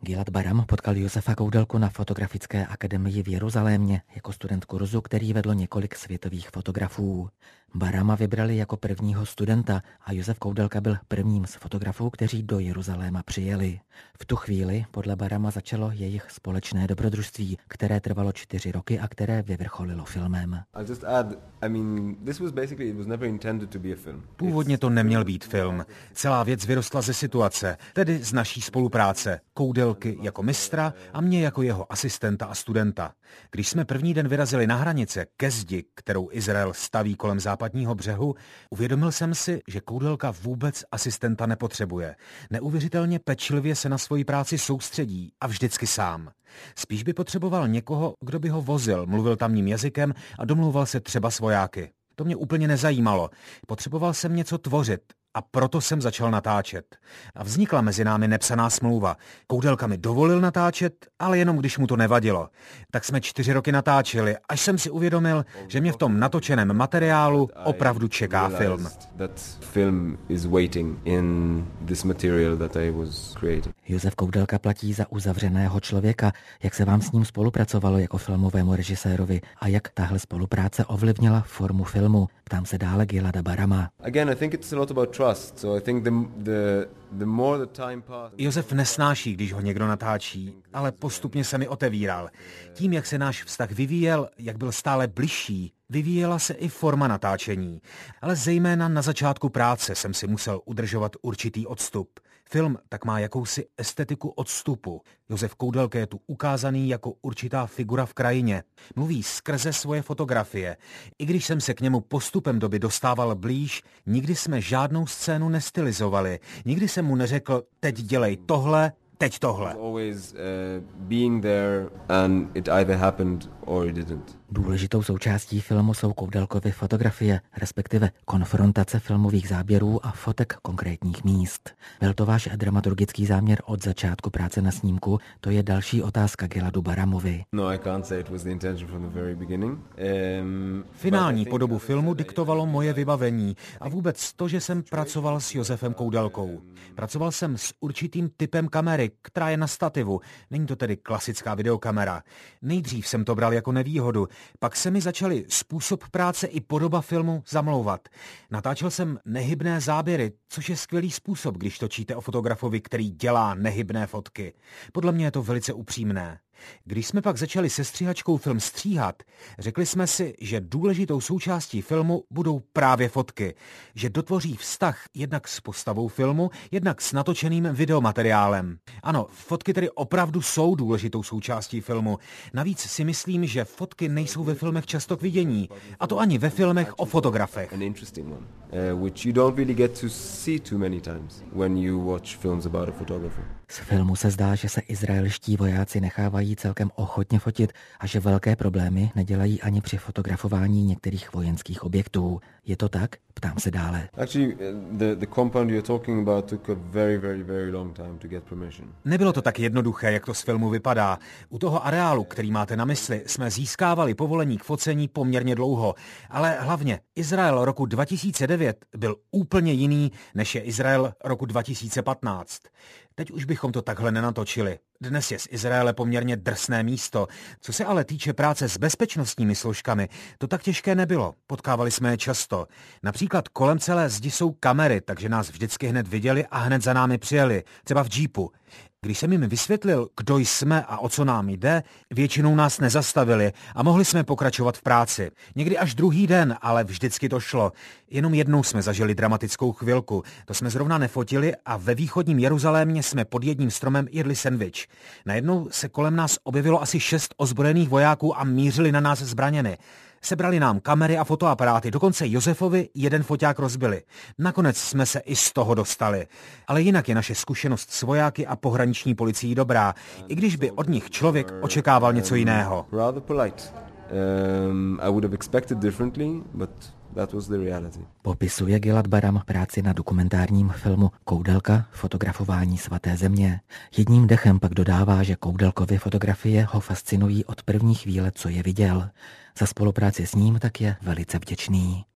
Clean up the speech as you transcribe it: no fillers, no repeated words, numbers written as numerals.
Gilad Baram potkal Josefa Koudelku na Fotografické akademii v Jeruzalémě jako student kurzu, který vedlo několik světových fotografů. Barama vybrali jako prvního studenta a Josef Koudelka byl prvním z fotografů, kteří do Jeruzaléma přijeli. V tu chvíli podle Barama začalo jejich společné dobrodružství, které trvalo 4 roky a které vyvrcholilo filmem. Původně to neměl být film. Celá věc vyrostla ze situace, tedy z naší spolupráce. Koudelky jako mistra a mě jako jeho asistenta a studenta. Když jsme první den vyrazili na hranice ke zdi, kterou Izrael staví kolem západního břehu, uvědomil jsem si, že Koudelka vůbec asistenta nepotřebuje. Neuvěřitelně pečlivě se na svoji práci soustředí a vždycky sám. Spíš by potřeboval někoho, kdo by ho vozil, mluvil tamním jazykem a domlouval se třeba s vojáky. To mě úplně nezajímalo. Potřeboval jsem něco tvořit. A proto jsem začal natáčet. A vznikla mezi námi nepsaná smlouva. Koudelka mi dovolil natáčet, ale jenom když mu to nevadilo. Tak jsme 4 roky natáčeli, až jsem si uvědomil, že mě v tom natočeném materiálu opravdu čeká film. Josef Koudelka platí za uzavřeného člověka. Jak se vám s ním spolupracovalo jako filmovému režisérovi a jak tahle spolupráce ovlivnila formu filmu? Ptám se dále Gilada Barama. Josef nesnáší, když ho někdo natáčí, ale postupně se mi otevíral. Tím, jak se náš vztah vyvíjel, jak byl stále bližší, vyvíjela se i forma natáčení. Ale zejména na začátku práce jsem si musel udržovat určitý odstup. Film tak má jakousi estetiku odstupu. Josef Koudelka je tu ukázaný jako určitá figura v krajině. Mluví skrze svoje fotografie. I když jsem se k němu postupem doby dostával blíž, nikdy jsme žádnou scénu nestylizovali. Nikdy jsem mu neřekl, teď dělej tohle, teď tohle. Důležitou součástí filmu jsou Koudelkovy fotografie, respektive konfrontace filmových záběrů a fotek konkrétních míst. Byl to váš dramaturgický záměr od začátku práce na snímku? To je další otázka Giladu Baramovi. Finální podobu filmu diktovalo moje vybavení a vůbec to, že jsem pracoval s Josefem Koudelkou. Pracoval jsem s určitým typem kamery, která je na stativu. Není to tedy klasická videokamera. Nejdřív jsem to bral jako nevýhodu, pak se mi začaly způsob práce i podoba filmu zamlouvat. Natáčel jsem nehybné záběry, což je skvělý způsob, když točíte o fotografovi, který dělá nehybné fotky. Podle mě je to velice upřímné. Když jsme pak začali se stříhačkou film stříhat, řekli jsme si, že důležitou součástí filmu budou právě fotky, že dotvoří vztah jednak s postavou filmu, jednak s natočeným videomateriálem. Ano, fotky tedy opravdu jsou důležitou součástí filmu. Navíc si myslím, že fotky nejsou ve filmech často k vidění, a to ani ve filmech o fotografech. Z filmu se zdá, že se izraelští vojáci nechávají celkem ochotně fotit a že velké problémy nedělají ani při fotografování některých vojenských objektů. Je to tak? Ptám se dále. Nebylo to tak jednoduché, jak to z filmu vypadá. U toho areálu, který máte na mysli, jsme získávali povolení k focení poměrně dlouho. Ale hlavně Izrael roku 2009 byl úplně jiný, než je Izrael roku 2015. Teď už bychom to takhle nenatočili. Dnes je z Izraele poměrně drsné místo. Co se ale týče práce s bezpečnostními složkami, to tak těžké nebylo. Potkávali jsme je často. Například kolem celé zdi jsou kamery, takže nás vždycky hned viděli a hned za námi přijeli, třeba v džípu. Když jsem jim vysvětlil, kdo jsme a o co nám jde, většinou nás nezastavili a mohli jsme pokračovat v práci. Někdy až druhý den, ale vždycky to šlo. Jenom jednou jsme zažili dramatickou chvilku. To jsme zrovna nefotili a ve východním Jeruzalémě jsme pod jedním stromem jedli sendvič. Najednou se kolem nás objevilo asi 6 ozbrojených vojáků a mířili na nás zbraněmi. Sebrali nám kamery a fotoaparáty, dokonce Josefovi jeden foťák rozbili. Nakonec jsme se i z toho dostali. Ale jinak je naše zkušenost s vojáky a pohraniční policií dobrá, i když by od nich člověk očekával něco jiného. Popisuje Gilad Baram práci na dokumentárním filmu Koudelka, fotografování svaté země. Jedním dechem pak dodává, že Koudelkovy fotografie ho fascinují od první chvíle, co je viděl. Za spolupráci s ním tak je velice vděčný.